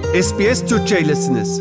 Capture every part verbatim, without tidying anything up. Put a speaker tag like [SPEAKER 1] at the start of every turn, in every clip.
[SPEAKER 1] S B S Türkçe'ylesiniz.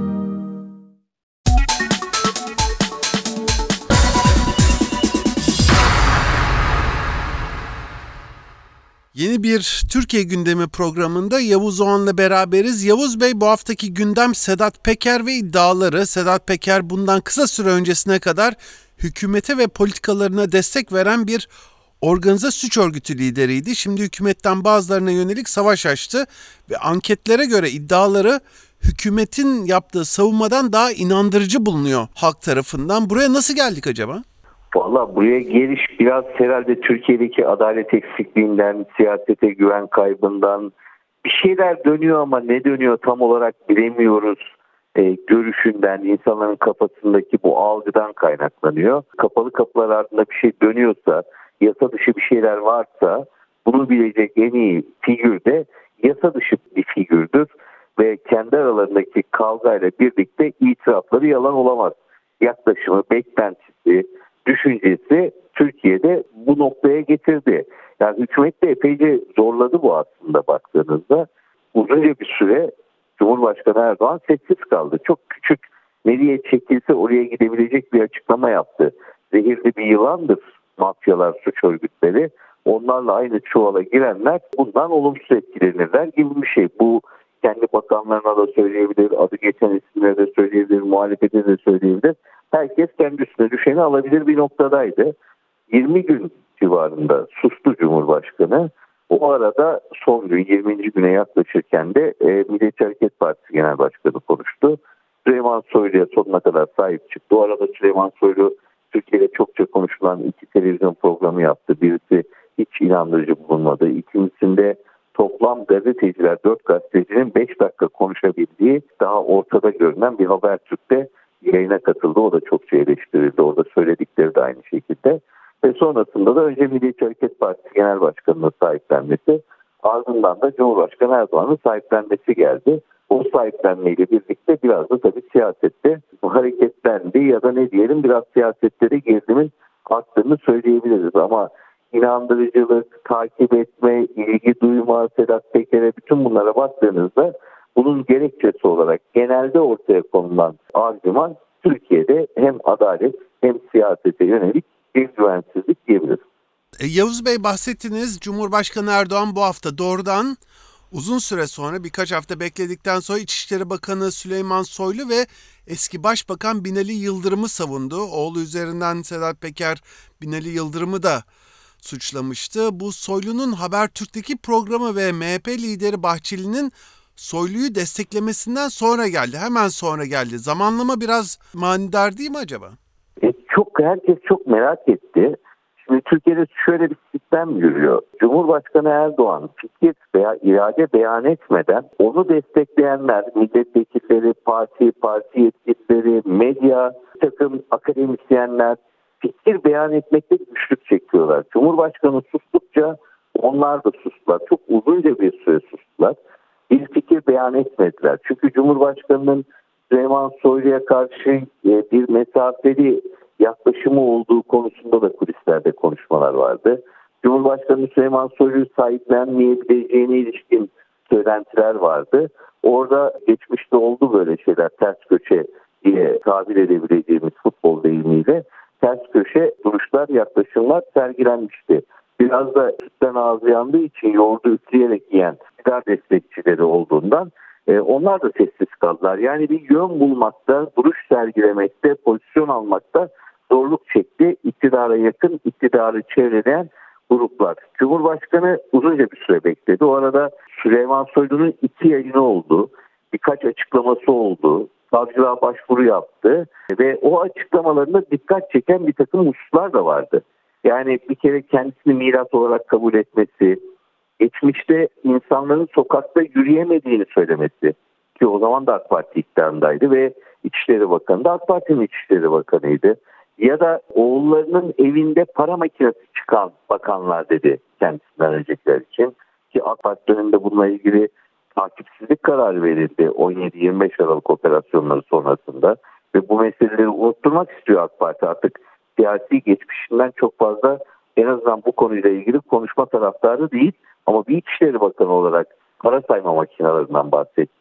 [SPEAKER 1] Yeni bir Türkiye gündemi programında Yavuz Oğan'la beraberiz. Yavuz Bey, bu haftaki gündem Sedat Peker ve iddiaları. Sedat Peker bundan kısa süre öncesine kadar hükümete ve politikalarına destek veren bir organize suç örgütü lideriydi. Şimdi hükümetten bazılarına yönelik savaş açtı ve anketlere göre iddiaları hükümetin yaptığı savunmadan daha inandırıcı bulunuyor halk tarafından. Buraya nasıl geldik acaba?
[SPEAKER 2] Valla buraya geliş biraz herhalde Türkiye'deki adalet eksikliğinden, siyasete güven kaybından bir şeyler dönüyor ama ne dönüyor tam olarak bilemiyoruz. E, görüşünden, insanların kafasındaki bu algıdan kaynaklanıyor. Kapalı kapılar ardında bir şey dönüyorsa, yasa dışı bir şeyler varsa bunu bilecek en iyi figür de yasa dışı bir figürdür. Ve kendi aralarındaki kavgayla birlikte itirafları yalan olamaz. Yaklaşımı, beklentisi, düşüncesi Türkiye'de bu noktaya getirdi. Yani hükümet de epeyce zorladı bu aslında baktığınızda. Uzunca bir süre Cumhurbaşkanı Erdoğan sessiz kaldı. Çok küçük, nereye çekilse oraya gidebilecek bir açıklama yaptı. Zehirli bir yılandır mafyalar, suç örgütleri. Onlarla aynı çuvala girenler bundan olumsuz etkilenirler gibi bir şey. Bu kendi bakanlarına da söyleyebilir, adı geçen isimlere de söyleyebilir, muhalefete de söyleyebilir. Herkes kendi üstüne düşeni alabilir bir noktadaydı. yirmi gün civarında sustu Cumhurbaşkanı. O arada son gün yirminci güne yaklaşırken de e, Milliyetçi Hareket Partisi Genel Başkanı konuştu. Süleyman Soylu'ya sonuna kadar sahip çıktı. O arada Süleyman Soylu Türkiye'de çokça konuşulan iki televizyon programı yaptı. Birisi hiç inandırıcı bulunmadı. İkincisinde toplam gazeteciler, dört gazetecinin beş dakika konuşabildiği daha ortada görünen bir Habertürk'te yayına katıldı. O da çokça eleştirildi. Orada söyledikleri de aynı şekilde. Ve sonrasında da önce Milliyetçi Hareket Partisi Genel Başkanı'nın sahiplenmesi, ardından da Cumhurbaşkanı Erdoğan'ın sahiplenmesi geldi. O sahiplenmeyle birlikte biraz da tabii siyasette bu hareketlendi ya da ne diyelim biraz siyasetlere gerilimin arttığını söyleyebiliriz. Ama inandırıcılık, takip etme, ilgi duyma, Sedat Peker'e bütün bunlara baktığınızda bunun gerekçesi olarak genelde ortaya konulan argüman Türkiye'de hem adalet hem siyasete yönelik bir güvensizlik diyebiliriz.
[SPEAKER 1] E, Yavuz Bey, bahsettiniz. Cumhurbaşkanı Erdoğan bu hafta doğrudan uzun süre sonra, birkaç hafta bekledikten sonra İçişleri Bakanı Süleyman Soylu ve eski Başbakan Binali Yıldırım'ı savundu. Oğlu üzerinden Sedat Peker Binali Yıldırım'ı da suçlamıştı. Bu Soylu'nun Habertürk'teki programı ve M H P lideri Bahçeli'nin Soylu'yu desteklemesinden sonra geldi. Hemen sonra geldi. Zamanlama biraz manidar değil mi acaba?
[SPEAKER 2] E, çok herkes çok merak etti. Şimdi Türkiye'de şöyle bir sistem yürüyor. Cumhurbaşkanı Erdoğan fikir veya irade beyan etmeden onu destekleyenler, milletvekilleri, parti, parti yetkilileri, medya, takım akademisyenler fikir beyan etmekte güçlük çekiyorlar. Cumhurbaşkanı sustukça onlar da sustular. Çok uzunca bir süre sustular. Bir fikir beyan etmediler. Çünkü Cumhurbaşkanı'nın Süleyman Soylu'ya karşı bir mesafeli yaklaşımı olduğu konusunda da kulislerde konuşmalar vardı. Cumhurbaşkanı Süleyman Soylu'yu sahiplenmeyebileceğine ilişkin söylentiler vardı. Orada geçmişte oldu böyle şeyler, ters köşe diye tabir edebileceğimiz futbol deyimiyle ters köşe duruşlar, yaklaşımlar sergilenmişti. Biraz da sütten ağzı yandığı için yoğurdu üfleyerek yiyen iktidar destekçileri olduğundan e, onlar da sessiz kaldılar. Yani bir yön bulmakta, duruş sergilemekte, pozisyon almakta zorluk çekti. İktidara yakın, iktidarı çevreleyen gruplar. Cumhurbaşkanı uzunca bir süre bekledi. O arada Süleyman Soylu'nun iki yayını oldu. Birkaç açıklaması oldu. Savcılığa başvuru yaptı. Ve o açıklamalarında dikkat çeken bir takım hususlar da vardı. Yani bir kere kendisini miras olarak kabul etmesi, geçmişte insanların sokakta yürüyemediğini söylemesi ki o zaman da AK Parti iktidarındaydı ve İçişleri Bakanı da AK Parti'nin İçişleri Bakanı'ydı. Ya da oğullarının evinde para makinesi çıkan bakanlar dedi kendisinden öncekiler için ki AK Parti döneminde bununla ilgili takipsizlik kararı verildi on yedi yirmi beş Aralık operasyonları sonrasında ve bu meseleleri unutturmak istiyor AK Parti. Artık siyasi geçmişinden çok fazla en azından bu konuyla ilgili konuşma taraftarı değil ama bir İçişleri Bakanı olarak para sayma makinelerinden bahsetti.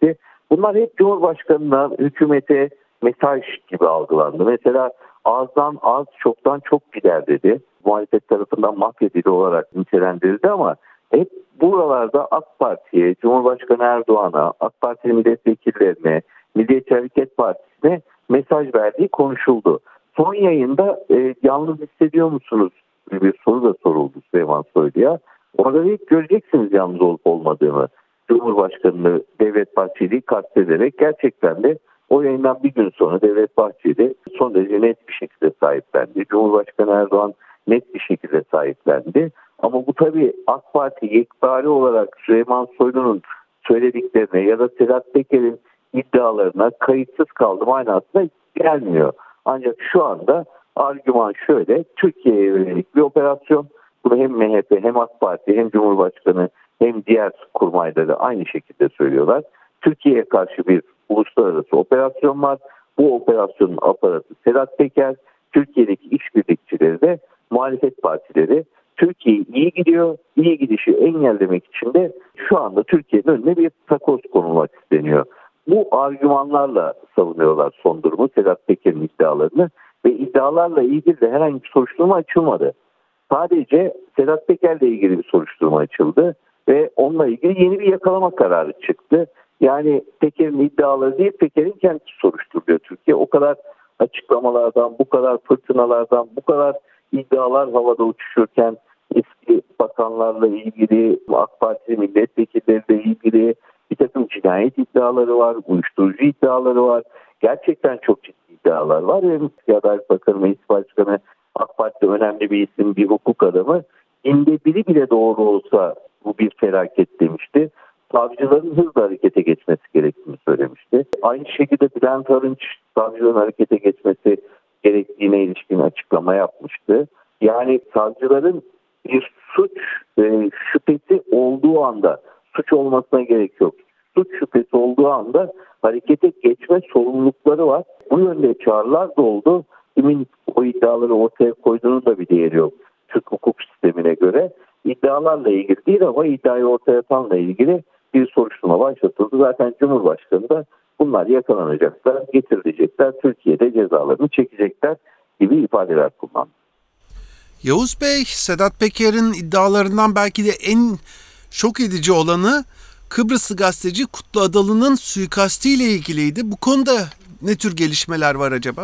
[SPEAKER 2] Bunlar hep Cumhurbaşkanı'na, hükümete mesaj gibi algılandı. Mesela azdan az, çoktan çok gider dedi. Muhalefet tarafından mafya dili olarak nitelendirildi ama hep buralarda AK Parti'ye, Cumhurbaşkanı Erdoğan'a, AK Parti milletvekillerine, Milliyetçi Hareket Partisi'ne mesaj verdiği konuşuldu. Son yayında e, yalnız hissediyor musunuz gibi bir soru da soruldu Süleyman Soylu'ya. Orada ilk göreceksiniz yalnız olup olmadığını. Cumhurbaşkanı Devlet Bahçeli'yi kastederek gerçekten de o yayından bir gün sonra Devlet Bahçeli son derece net bir şekilde sahiplendi. Cumhurbaşkanı Erdoğan net bir şekilde sahiplendi. Ama bu tabii AK Parti yekpare olarak Süleyman Soylu'nun söylediklerine ya da Sedat Peker'in iddialarına kayıtsız kaldı manasına gelmiyor. Ancak şu anda argüman şöyle: Türkiye'ye yönelik bir operasyon. Bunu hem M H P hem AK Parti hem Cumhurbaşkanı hem diğer kurmayları aynı şekilde söylüyorlar. Türkiye'ye karşı bir uluslararası operasyon var. Bu operasyonun aparatı Sedat Peker, Türkiye'deki işbirlikçileri de muhalefet partileri. Türkiye iyi gidiyor, iyi gidişi engellemek için de şu anda Türkiye'nin önüne bir takoz konulmak isteniyor. Bu argümanlarla savunuyorlar son durumu, Sedat Peker'in iddialarını ve iddialarla ilgili de herhangi bir soruşturma açılmadı. Sadece Sedat Peker'le ilgili bir soruşturma açıldı ve onunla ilgili yeni bir yakalama kararı çıktı. Yani Peker'in iddiaları değil, Peker'in kendisi soruşturuyor Türkiye. O kadar açıklamalardan, bu kadar fırtınalardan, bu kadar iddialar havada uçuşurken eski bakanlarla ilgili, AK Parti milletvekilleriyle ilgili bir takım cinayet iddiaları var, uyuşturucu iddiaları var. Gerçekten çok ciddi iddialar var. Ve Adalet Bakanı, Meclis Başkanı, AK Parti'de önemli bir isim, bir hukuk adamı. İnde biri bile doğru olsa bu bir felaket demişti. Savcıların hızla harekete geçmesi gerektiğini söylemişti. Aynı şekilde Bülent Arınç savcıların harekete geçmesi gerektiğine ilişkin açıklama yapmıştı. Yani savcıların bir suç e, şüphesi olduğu anda, suç olmasına gerek yok, suç şüphesi olduğu anda harekete geçme sorumlulukları var. Bu yönde çağrılar da oldu. Kimin o iddiaları ortaya koyduğunun da bir değeri yok Türk hukuk sistemine göre. İddialarla ilgili değil ama iddiayı ortaya atanla ilgili bir soruşturma başlatıldı. Zaten Cumhurbaşkanı da bunlar yakalanacaklar, getirilecekler, Türkiye'de cezalarını çekecekler gibi ifadeler kullandı.
[SPEAKER 1] Yavuz Bey, Sedat Peker'in iddialarından belki de en şok edici olanı Kıbrıslı gazeteci Kutlu Adalı'nın suikastiyle ilgiliydi. Bu konuda ne tür gelişmeler var acaba?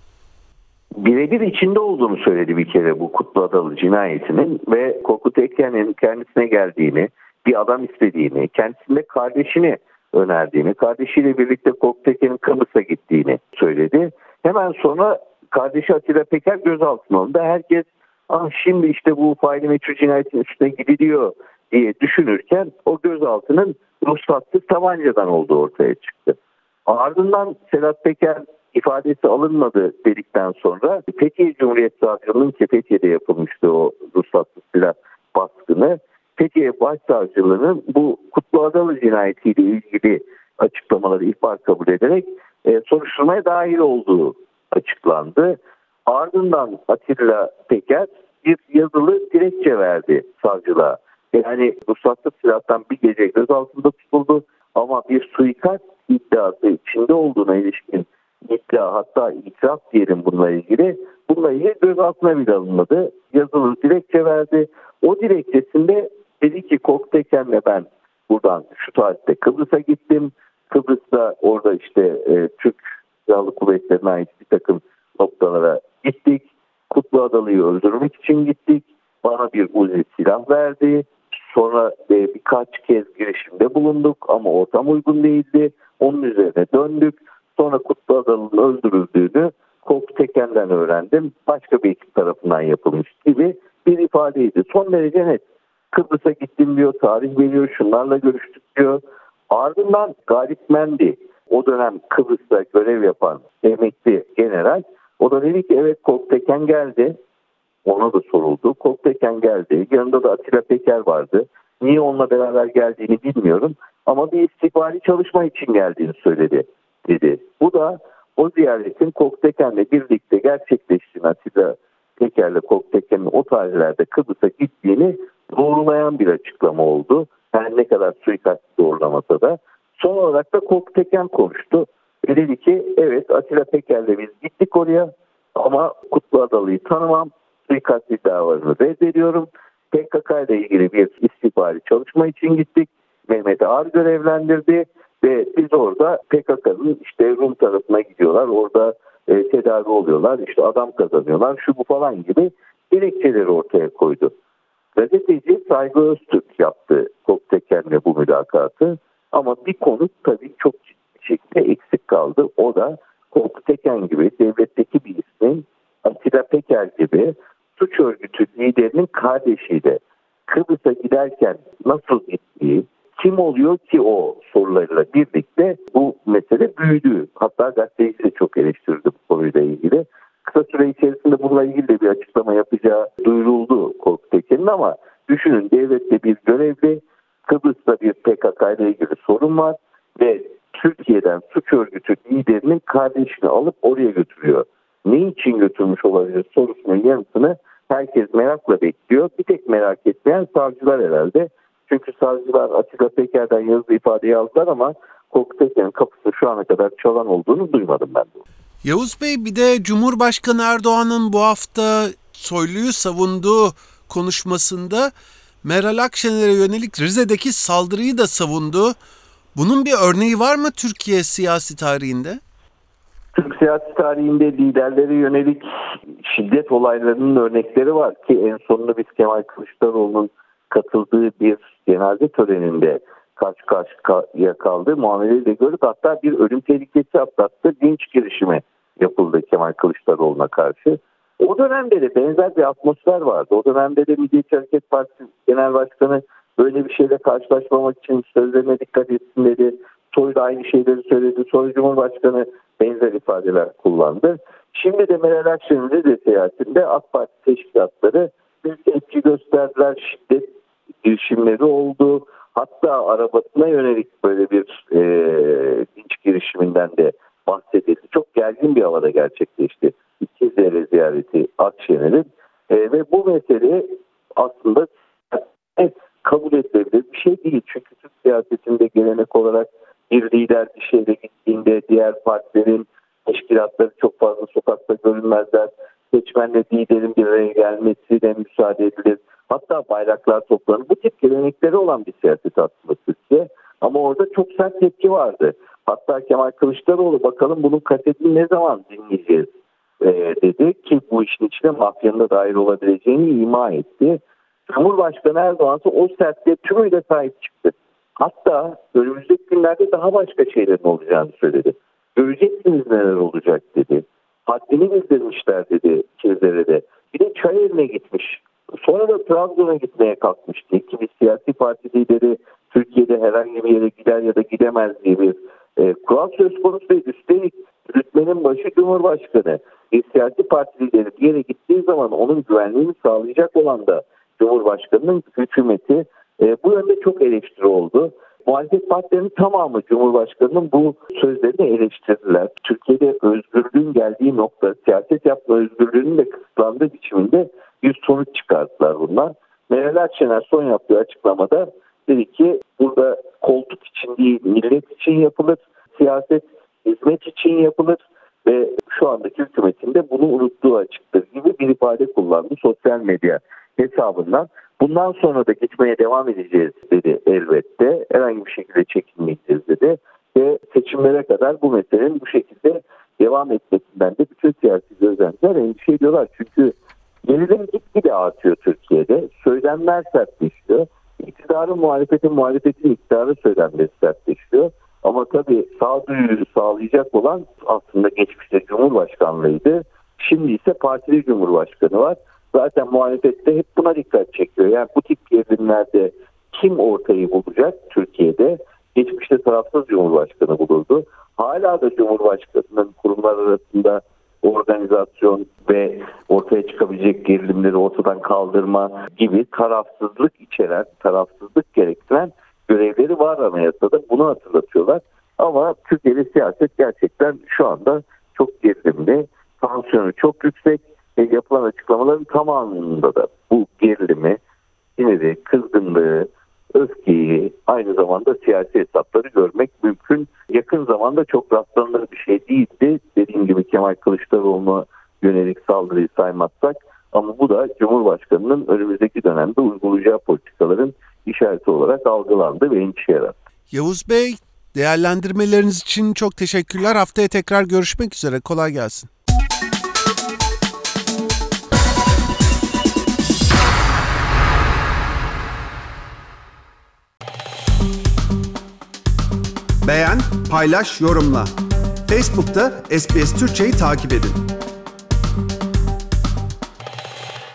[SPEAKER 2] Birebir içinde olduğunu söyledi bir kere bu Kutlu Adalı cinayetinin ve Korkut Eken'in kendisine geldiğini, bir adam istediğini, kendisinde kardeşini önerdiğini, kardeşiyle birlikte Korkut Eken'in Kıbrıs'a gittiğini söyledi. Hemen sonra kardeşi Atilla Peker gözaltına alındı. Herkes ah şimdi işte bu faili meçhul cinayetin üstüne gidiliyor diye düşünürken o gözaltının ruhsatsız tabancadan olduğu ortaya çıktı. Ardından Sedat Peker ifadesi alınmadı dedikten sonra Fethiye Cumhuriyet Savcılığı'nın ki Fethiye'de yapılmıştı o ruhsatsız silah baskını. Fethiye Başsavcılığı'nın bu Kutlu Adalı cinayetiyle ilgili açıklamaları ihbar kabul ederek e, soruşturmaya dahil olduğu açıklandı. Ardından Atilla Peker bir yazılı dilekçe verdi savcılığa. Yani ruhsatsız silahtan bir gece gözaltında tutuldu ama bir suikast iddiası içinde olduğuna ilişkin iddia, hatta itiraf diyelim bununla ilgili. Bununla ilgili gözaltına bile alınmadı. Yazılı dilekçe verdi. O dilekçesinde dedi ki Korkut Eken'le ben buradan şu tarihte Kıbrıs'a gittim. Kıbrıs'ta orada işte e, Türk Silahlı Kuvvetleri'ne ait bir takım noktalara gittik. Kutlu Adalı'yı öldürmek için gittik. Bana bir Uzi silah verdi. Sonra e, birkaç kez girişimde bulunduk ama ortam uygun değildi. Onun üzerine döndük. Sonra Kutlu Adalı'nın öldürüldüğünü Korkut Eken'den öğrendim. Başka bir ekip tarafından yapılmış gibi bir ifadeydi. Son derece net. Kıbrıs'a gittim diyor, tarih veriyor, şunlarla görüştük diyor. Ardından Galip Mendi, o dönem Kıbrıs'ta görev yapan emekli general, o da dedi ki evet Korkut Eken geldi. Ona da soruldu. Korkut Eken geldi. Yanında da Atilla Peker vardı. Niye onunla beraber geldiğini bilmiyorum. Ama bir istihbari çalışma için geldiğini söyledi dedi. Bu da o ziyaretin Korkut Eken'le birlikte gerçekleştiğini, Atilla Peker'le Korkut Eken'in o tarihlerde Kıbrıs'a gittiğini doğrulayan bir açıklama oldu. Her ne kadar suikast doğrulamasa da Son olarak da Korkut Eken konuştu. Ve dedi ki evet Atilla Peker'le biz gittik oraya ama Kutlu Adalı'yı tanımam. Suikast iddialarını reddediyorum. P K K ile ilgili bir istihbari çalışma için gittik. Mehmet Ağar görevlendirdi ve biz orada P K K'nın işte Rum tarafına gidiyorlar. Orada e, tedavi oluyorlar. İşte adam kazanıyorlar. Şu bu falan gibi gerekçeleri ortaya koydu. Gazeteci Saygı Öztürk yaptı Korkut Eken'le bu mülakatı. Ama bir konu tabii çok ciddi şekilde eksik kaldı. O da Korkut Eken gibi devletteki bir ismin Atilla Peker gibi suç örgütü liderinin kardeşiyle Kıbrıs'a giderken nasıl gittiği, kim oluyor ki o sorularıyla birlikte bu mesele büyüdü. Hatta gazeteci de çok eleştirdi bu konuyla ilgili. Kısa süre içerisinde bununla ilgili de bir açıklama yapacağı duyuruldu Korkut Eken'in ama düşünün devlette bir görevli, Kıbrıs'ta bir P K K ile ilgili sorun var ve Türkiye'den suç örgütü liderinin kardeşini alıp oraya götürüyor. Ne için götürmüş olabilir sorusunun yanıtını herkes merakla bekliyor. Bir tek merak etmeyen savcılar herhalde. Çünkü savcılar Atilla Peker'den yazılı ifade yazdılar ama Korkut Eken'in kapısı şu ana kadar çalan olduğunu duymadım ben de.
[SPEAKER 1] Yavuz Bey, bir de Cumhurbaşkanı Erdoğan'ın bu hafta Soylu'yu savunduğu konuşmasında Meral Akşener'e yönelik Rize'deki saldırıyı da savundu. Bunun bir örneği var mı Türkiye siyasi tarihinde?
[SPEAKER 2] Türk siyasi tarihinde liderlere yönelik şiddet olaylarının örnekleri var ki en sonunda biz Kemal Kılıçdaroğlu'nun katıldığı bir cenaze töreninde karşı karşıya kaldı. Muameleyi de gördük. Hatta bir ölüm tehlikesi atlattı. Linç girişimi yapıldı Kemal Kılıçdaroğlu'na karşı. O dönemde de benzer bir atmosfer vardı. O dönemde de Milliyetçi Hareket Partisi Genel Başkanı böyle bir şeyle karşılaşmamak için sözlerine dikkat etsin dedi. Soy da aynı şeyleri söyledi. Sonra Cumhurbaşkanı benzer ifadeler kullandı. Şimdi de Meral Akşener'in Rize seyahatinde AK Parti teşkilatları bir tepki gösterdiler. Şiddet girişimleri oldu. Hatta arabasına yönelik böyle bir e, linç girişiminden de bahsedildi. Çok gergin bir havada gerçekleşti İkizdere ziyareti Akşener'in. E, ve bu mesele aslında kabul edilebilir bir şey değil. Çünkü Türk siyasetinde gelenek olarak bir lider bir şeyle gittiğinde diğer partilerin teşkilatları çok fazla sokakta görünmezler. Seçmenle liderin bir araya gelmesine müsaade edilir. Hatta bayraklar toplanır. Bu tip gelenekleri olan bir siyaset aslında Türkiye. Ama orada çok sert tepki vardı. Hatta Kemal Kılıçdaroğlu bakalım bunun kasetini ne zaman dinleyeceğiz ee, dedi ki bu işin içine mafyanın da dahil olabileceğini ima etti. Cumhurbaşkanı Erdoğan ise o sertliğe tümüyle sahip çıktı. Hatta önümüzdeki günlerde daha başka şeylerin olacağını söyledi. Göreceksiniz neler olacak dedi. Haddini bildirmişler dedi Kizdere'de. Bir de Çayeli'ne gitmiş. Sonra da Trabzon'a gitmeye kalkmıştı. Ki bir siyasi parti lideri Türkiye'de herhangi bir yere gider ya da gidemez diye bir e, kural söz konusu ve üstelik rütbenin başı Cumhurbaşkanı. Bir siyasi parti lideri bir yere gittiği zaman onun güvenliğini sağlayacak olan da Cumhurbaşkanı'nın hükümeti. E, bu yönde çok eleştiri oldu. Muhalefet partilerinin tamamı Cumhurbaşkanı'nın bu sözlerini eleştirdiler. Türkiye'de özgürlüğün geldiği nokta, siyaset yapma özgürlüğünün de kısıtlandığı biçiminde bir sonuç çıkarttılar bunlar. Meral Akşener son yaptığı açıklamada dedi ki burada koltuk için değil millet için yapılır, siyaset hizmet için yapılır ve şu andaki hükümetin de bunu unuttuğu açıktır gibi bir ifade kullandı sosyal medya hesabından. Bundan sonra da gitmeye devam edeceğiz dedi elbette. Herhangi bir şekilde çekinmeyeceğiz dedi. Ve seçimlere kadar bu meselenin bu şekilde devam etmesinden de bütün siyasi gözlemciler endişe ediyorlar. Çünkü gerilim gitgide artıyor Türkiye'de. Söylemler sertleşiyor. İktidarın muhalefetin, muhalefetin iktidarı söylemleri sertleşiyor. Ama tabii sağduyuyu sağlayacak olan aslında geçmişte Cumhurbaşkanlığıydı. Şimdi ise partili Cumhurbaşkanı var. Zaten muhalefette hep buna dikkat çekiyor. Yani bu tip gerilimlerde kim ortayı bulacak Türkiye'de? Geçmişte tarafsız Cumhurbaşkanı bulurdu. Hala da Cumhurbaşkanı'nın kurumlar arasında organizasyon ve ortaya çıkabilecek gerilimleri ortadan kaldırma gibi tarafsızlık içeren, tarafsızlık gerektiren görevleri var anayasada. Bunu hatırlatıyorlar. Ama Türkiye'de siyaset gerçekten şu anda çok gerilimli. Tansiyonu çok yüksek. Ve yapılan açıklamaların tamamında da bu gerilimi, siniri, kızgınlığı, öfkeyi, aynı zamanda siyasi hesapları görmek mümkün. Yakın zamanda çok rastlanır bir şey değildi. Dediğim gibi Kemal Kılıçdaroğlu'na yönelik saldırıyı saymazsak. Ama bu da Cumhurbaşkanı'nın önümüzdeki dönemde uygulayacağı politikaların işareti olarak algılandı ve endişe yarattı.
[SPEAKER 1] Yavuz Bey, değerlendirmeleriniz için çok teşekkürler. Haftaya tekrar görüşmek üzere. Kolay gelsin.
[SPEAKER 3] Beğen, paylaş, yorumla. Facebook'ta S B S Türkçe'yi takip edin.